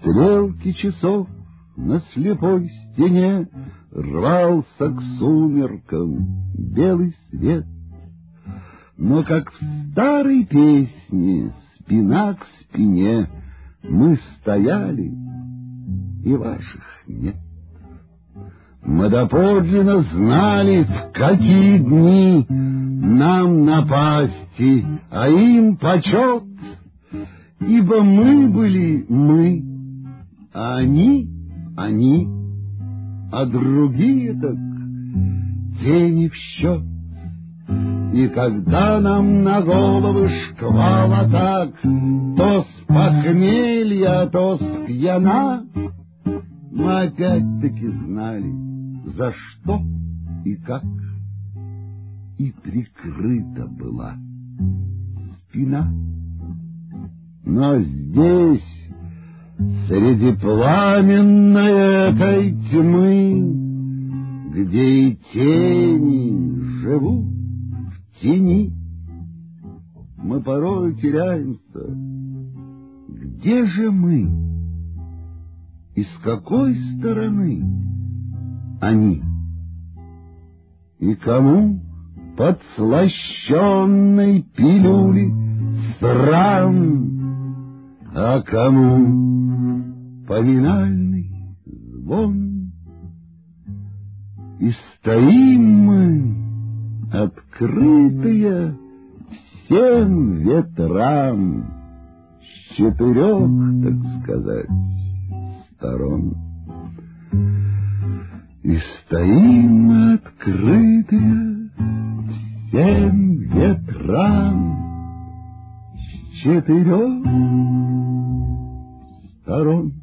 стрелки часов на слепой стене рвался к сумеркам белый свет. Но как в старой песне, спина к спине, мы стояли, и ваших нет. Мы доподлинно знали, в какие дни нам напасти, а им почет, ибо мы были мы, а они, а другие так тени в счет. И когда нам на головы шквал атак, то с похмелья, то с пьяна, мы опять-таки знали, за что и как, и прикрыта была спина. Но здесь, среди пламенной этой тьмы, где и тени живут в тени, мы порой теряемся. Где же мы? И с какой стороны они? И кому подслащенной пилюли срам, а кому поминальный звон? И стоим мы, открытые всем ветрам, с четырех, так сказать, сторон. И стоим мы, открытые всем ветрам, с четырех сторон.